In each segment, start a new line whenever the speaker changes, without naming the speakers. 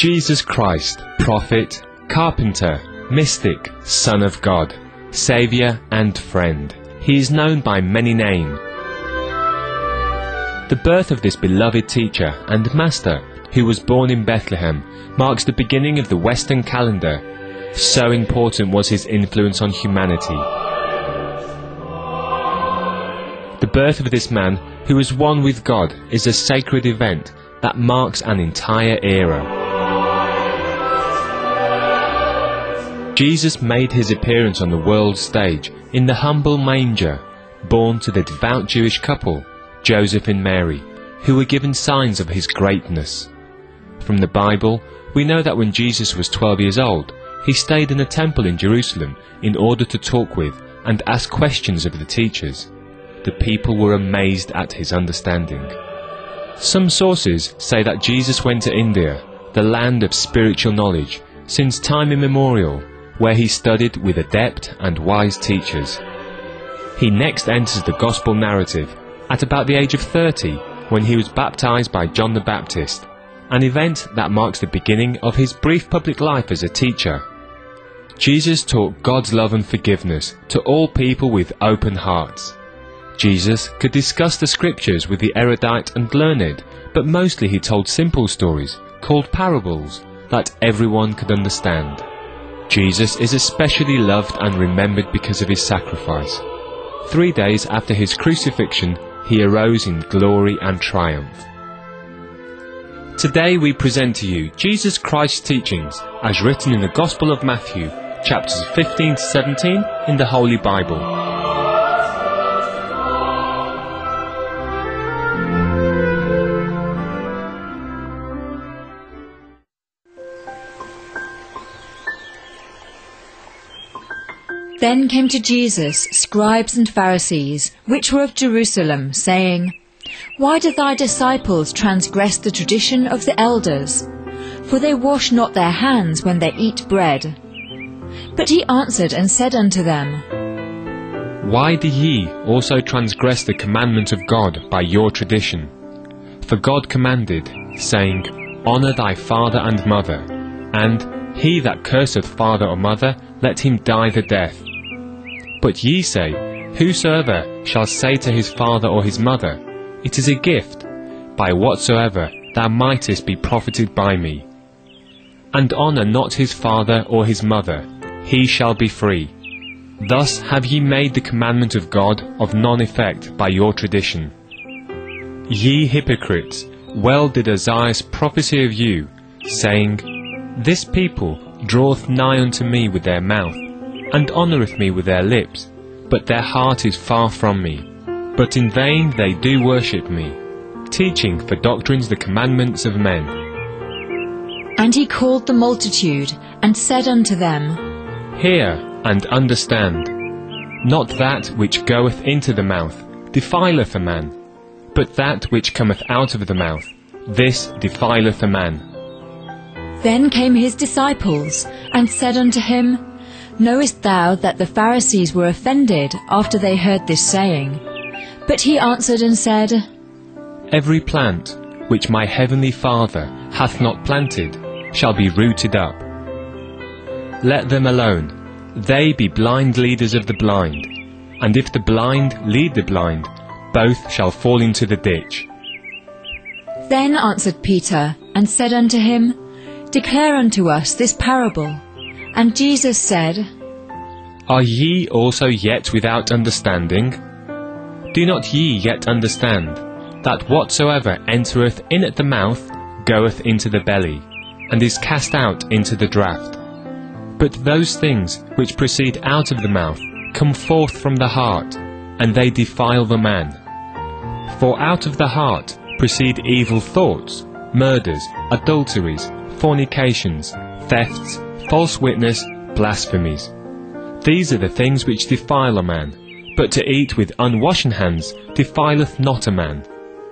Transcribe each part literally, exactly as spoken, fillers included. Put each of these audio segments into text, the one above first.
Jesus Christ, prophet, carpenter, mystic, Son of God, Saviour and friend. He is known by many names. The birth of this beloved teacher and master, who was born in Bethlehem, marks the beginning of the Western calendar. So important was his influence on humanity. The birth of this man, who was one with God, is a sacred event that marks an entire era. Jesus made his appearance on the world stage in the humble manger, born to the devout Jewish couple, Joseph and Mary, who were given signs of his greatness. From the Bible, we know that when Jesus was twelve years old, he stayed in a temple in Jerusalem in order to talk with and ask questions of the teachers. The people were amazed at his understanding. Some sources say that Jesus went to India, the land of spiritual knowledge, since time immemorial, where he studied with adept and wise teachers. He next enters the Gospel narrative at about the age of thirty, when he was baptized by John the Baptist, an event that marks the beginning of his brief public life as a teacher. Jesus taught God's love and forgiveness to all people with open hearts. Jesus could discuss the scriptures with the erudite and learned, but mostly he told simple stories, called parables, that everyone could understand. Jesus is especially loved and remembered because of his sacrifice. Three days after his crucifixion, he arose in glory and triumph. Today we present to you Jesus Christ's teachings as written in the Gospel of Matthew, chapters fifteen to seventeen in the Holy Bible.
Then came to Jesus scribes and Pharisees, which were of Jerusalem, saying, Why do thy disciples transgress the tradition of the elders? For they wash not their hands when they eat bread. But he answered and said unto them,
Why do ye also transgress the commandment of God by your tradition? For God commanded, saying, Honour thy father and mother, and he that curseth father or mother, let him die the death. But ye say, Whosoever shall say to his father or his mother, It is a gift, by whatsoever thou mightest be profited by me, and honour not his father or his mother, he shall be free. Thus have ye made the commandment of God of none effect by your tradition. Ye hypocrites, well did Isaiah prophesy of you, saying, This people draweth nigh unto me with their mouth, and honoureth me with their lips, but their heart is far from me. But in vain they do worship me, teaching for doctrines the commandments of men.
And he called the multitude, and said unto them,
Hear and understand. Not that which goeth into the mouth defileth a man, but that which cometh out of the mouth, this defileth a man.
Then came his disciples, and said unto him, Knowest thou that the Pharisees were offended after they heard this saying? But he answered and said,
Every plant which my heavenly Father hath not planted shall be rooted up. Let them alone. They be blind leaders of the blind. And if the blind lead the blind, both shall fall into the ditch.
Then answered Peter, and said unto him, Declare unto us this parable. And Jesus said,
Are ye also yet without understanding? Do not ye yet understand, that whatsoever entereth in at the mouth goeth into the belly, and is cast out into the draught? But those things which proceed out of the mouth come forth from the heart, and they defile the man. For out of the heart proceed evil thoughts, murders, adulteries, fornications, thefts, false witness, blasphemies. These are the things which defile a man, but to eat with unwashen hands defileth not a man.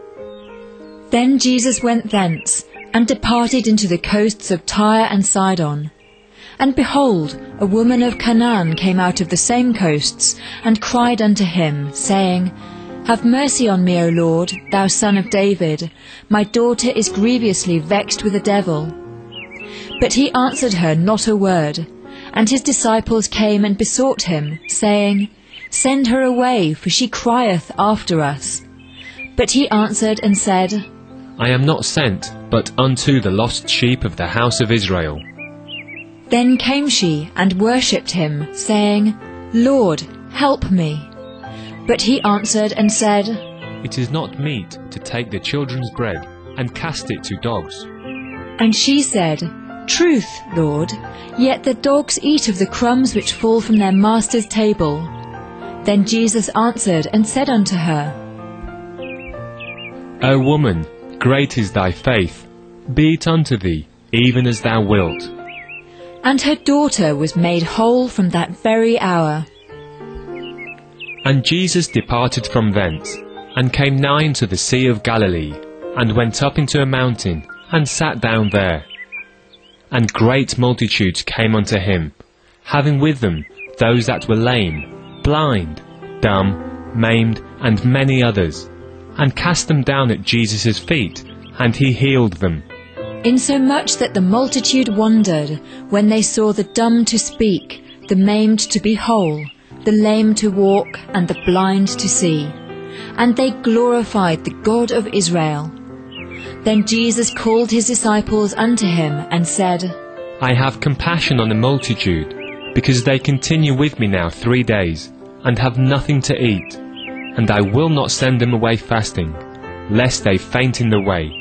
Then Jesus went thence, and departed into the coasts of Tyre and Sidon. And behold, a woman of Canaan came out of the same coasts, and cried unto him, saying, Have mercy on me, O Lord, thou Son of David. My daughter is grievously vexed with a devil. But he answered her not a word. And his disciples came and besought him, saying, Send her away, for she crieth after us. But he answered and said,
I am not sent, but unto the lost sheep of the house of Israel.
Then came she and worshipped him, saying, Lord, help me. But he answered and said,
It is not meet to take the children's bread and cast it to dogs.
And she said, Truth, Lord, yet the dogs eat of the crumbs which fall from their master's table. Then Jesus answered and said unto her,
O woman, great is thy faith. Be it unto thee, even as thou wilt.
And her daughter was made whole from that very hour.
And Jesus departed from thence, and came nigh unto the sea of Galilee, and went up into a mountain, and sat down there. And great multitudes came unto him, having with them those that were lame, blind, dumb, maimed, and many others, and cast them down at Jesus' feet, and he healed them.
Insomuch that the multitude wondered when they saw the dumb to speak, the maimed to be whole, the lame to walk, and the blind to see. And they glorified the God of Israel. Then Jesus called his disciples unto him, and said,
I have compassion on the multitude, because they continue with me now three days, and have nothing to eat. And I will not send them away fasting, lest they faint in the way.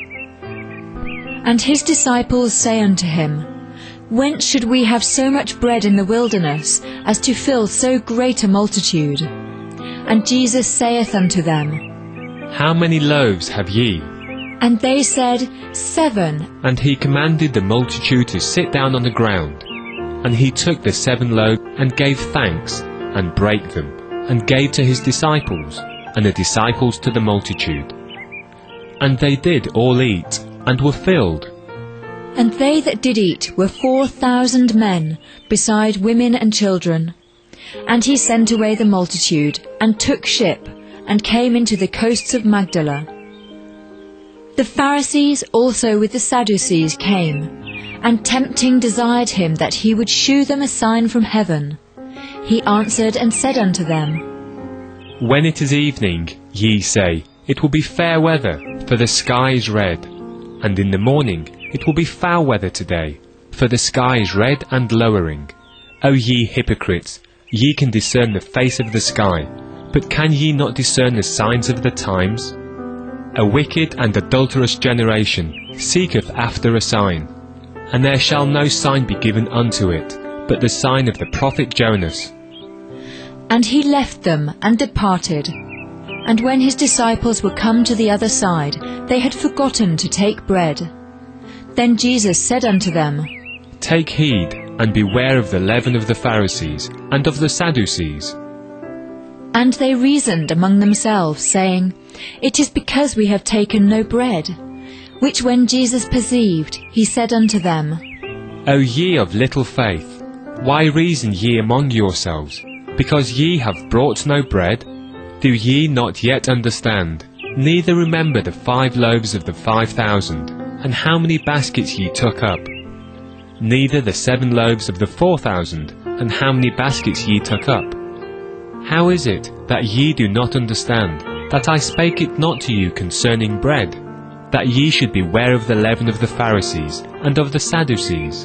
And his disciples say unto him, Whence should we have so much bread in the wilderness, as to fill so great a multitude? And Jesus saith unto them,
How many loaves have ye?
And they said, Seven.
And he commanded the multitude to sit down on the ground. And he took the seven loaves, and gave thanks, and brake them, and gave to his disciples, and the disciples to the multitude. And they did all eat, and were filled.
And they that did eat were four thousand men, beside women and children. And he sent away the multitude, and took ship, and came into the coasts of Magdala. The Pharisees also with the Sadducees came, and tempting desired him that he would shew them a sign from heaven. He answered and said unto them,
When it is evening, ye say, It will be fair weather, for the sky is red. And in the morning, It will be foul weather today, for the sky is red and lowering. O ye hypocrites, ye can discern the face of the sky, but can ye not discern the signs of the times? A wicked and adulterous generation seeketh after a sign, and there shall no sign be given unto it, but the sign of the prophet Jonas.
And he left them and departed. And when his disciples were come to the other side, they had forgotten to take bread. Then Jesus said unto them,
Take heed, and beware of the leaven of the Pharisees, and of the Sadducees.
And they reasoned among themselves, saying, It is because we have taken no bread. Which when Jesus perceived, he said unto them,
O ye of little faith, why reason ye among yourselves? Because ye have brought no bread? Do ye not yet understand? Neither remember the five loaves of the five thousand, and how many baskets ye took up? Neither the seven loaves of the four thousand, and how many baskets ye took up? How is it that ye do not understand, that I spake it not to you concerning bread, that ye should beware of the leaven of the Pharisees, and of the Sadducees?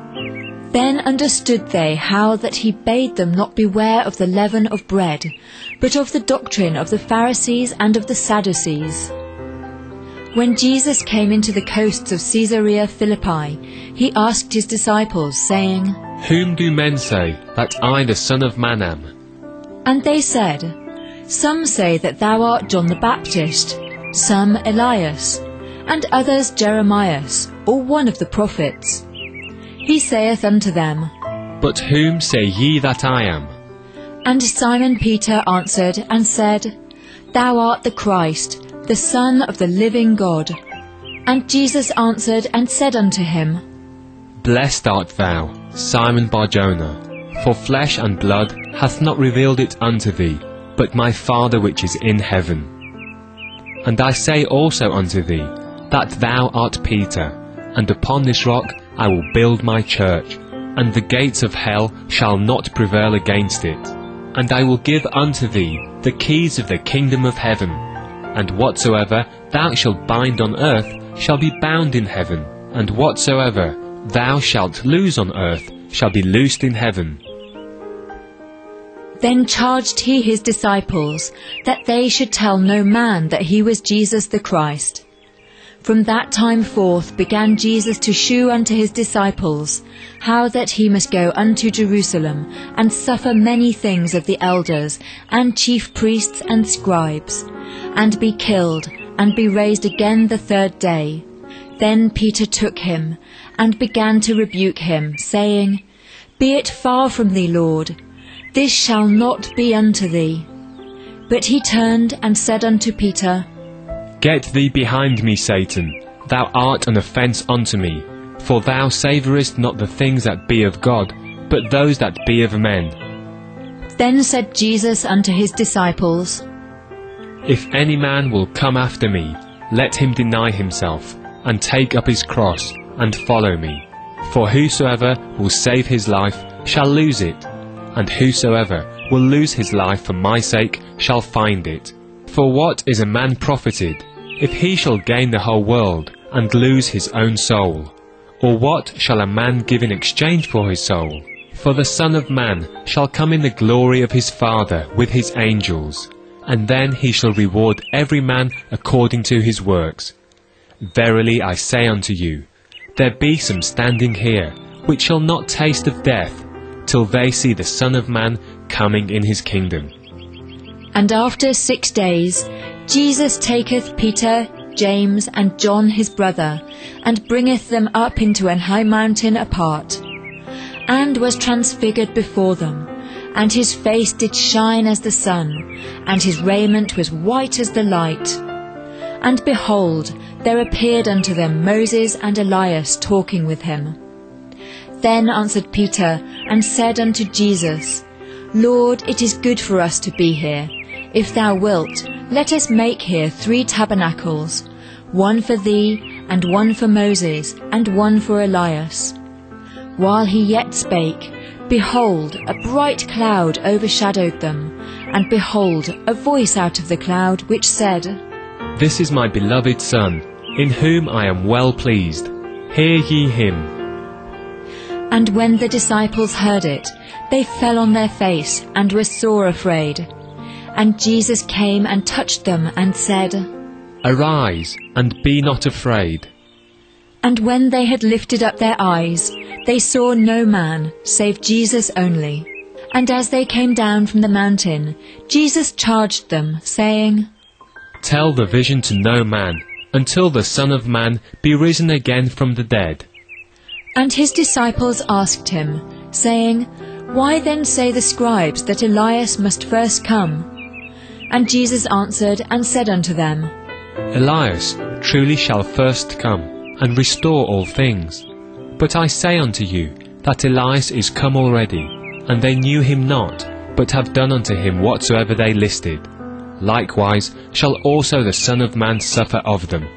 Then understood they how that he bade them not beware of the leaven of bread, but of the doctrine of the Pharisees and of the Sadducees. When Jesus came into the coasts of Caesarea Philippi, he asked his disciples, saying,
Whom do men say that I the Son of Man am?
And they said, Some say that thou art John the Baptist, some Elias, and others Jeremias, or one of the prophets. He saith unto them,
But whom say ye that I am?
And Simon Peter answered and said, Thou art the Christ, the Son of the living God. And Jesus answered and said unto him,
Blessed art thou, Simon Bar-Jonah, for flesh and blood hath not revealed it unto thee, but my Father which is in heaven. And I say also unto thee, that thou art Peter, and upon this rock I will build my church, and the gates of hell shall not prevail against it. And I will give unto thee the keys of the kingdom of heaven. And whatsoever thou shalt bind on earth shall be bound in heaven, and whatsoever thou shalt loose on earth shall be loosed in heaven.
Then charged he his disciples that they should tell no man that he was Jesus the Christ. From that time forth began Jesus to shew unto his disciples how that he must go unto Jerusalem, and suffer many things of the elders, and chief priests, and scribes, and be killed, and be raised again the third day. Then Peter took him, and began to rebuke him, saying, Be it far from thee, Lord, this shall not be unto thee. But he turned and said unto Peter,
Get thee behind me, Satan, thou art an offence unto me, for thou savourest not the things that be of God, but those that be of men.
Then said Jesus unto his disciples,
If any man will come after me, let him deny himself, and take up his cross, and follow me. For whosoever will save his life shall lose it, and whosoever will lose his life for my sake shall find it. For what is a man profited, if he shall gain the whole world, and lose his own soul? Or what shall a man give in exchange for his soul? For the Son of Man shall come in the glory of his Father with his angels, and then he shall reward every man according to his works. Verily I say unto you, there be some standing here, which shall not taste of death, till they see the Son of Man coming in his kingdom.
And after six days Jesus taketh Peter, James, and John his brother, and bringeth them up into an high mountain apart, and was transfigured before them, and his face did shine as the sun, and his raiment was white as the light. And behold, there appeared unto them Moses and Elias talking with him. Then answered Peter, and said unto Jesus, Lord, it is good for us to be here. If thou wilt, let us make here three tabernacles, one for thee, and one for Moses, and one for Elias. While he yet spake, behold, a bright cloud overshadowed them, and behold, a voice out of the cloud which said,
This is my beloved Son, in whom I am well pleased. Hear ye him.
And when the disciples heard it, they fell on their face, and were sore afraid. And Jesus came and touched them, and said,
Arise, and be not afraid.
And when they had lifted up their eyes, they saw no man, save Jesus only. And as they came down from the mountain, Jesus charged them, saying,
Tell the vision to no man, until the Son of Man be risen again from the dead.
And his disciples asked him, saying, Why then say the scribes that Elias must first come? And Jesus answered and said unto them,
Elias truly shall first come, and restore all things. But I say unto you, that Elias is come already, and they knew him not, but have done unto him whatsoever they listed. Likewise shall also the Son of Man suffer of them.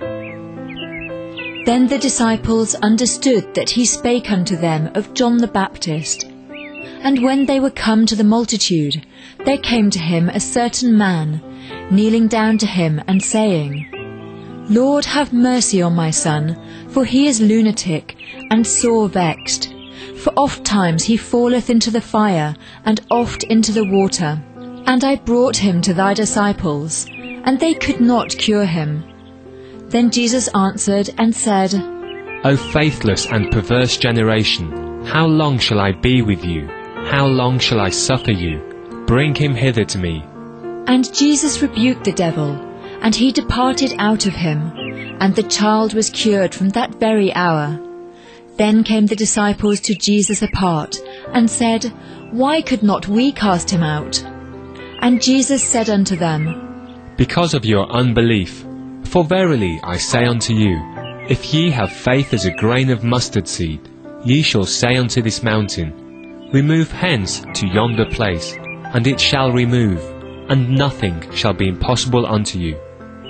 Then the disciples understood that he spake unto them of John the Baptist. And when they were come to the multitude, there came to him a certain man, kneeling down to him, and saying, Lord, have mercy on my son, for he is lunatic, and sore vexed. For oft times he falleth into the fire, and oft into the water. And I brought him to thy disciples, and they could not cure him. Then Jesus answered and said,
O faithless and perverse generation, how long shall I be with you? How long shall I suffer you? Bring him hither to me.
And Jesus rebuked the devil, and he departed out of him, and the child was cured from that very hour. Then came the disciples to Jesus apart, and said, Why could not we cast him out? And Jesus said unto them,
Because of your unbelief. For verily I say unto you, if ye have faith as a grain of mustard seed, ye shall say unto this mountain, Remove hence to yonder place, and it shall remove, and nothing shall be impossible unto you.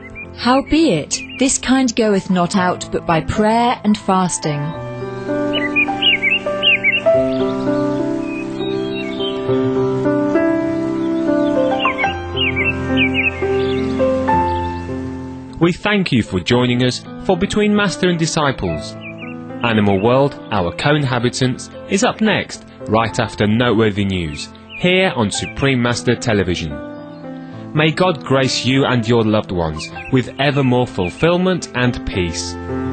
Howbeit, this kind goeth not out but by prayer and fasting.
We thank you for joining us for Between Master and Disciples. Animal World, Our Co-Inhabitants, is up next, right after Noteworthy News, here on Supreme Master Television. May God grace you and your loved ones with ever more fulfillment and peace.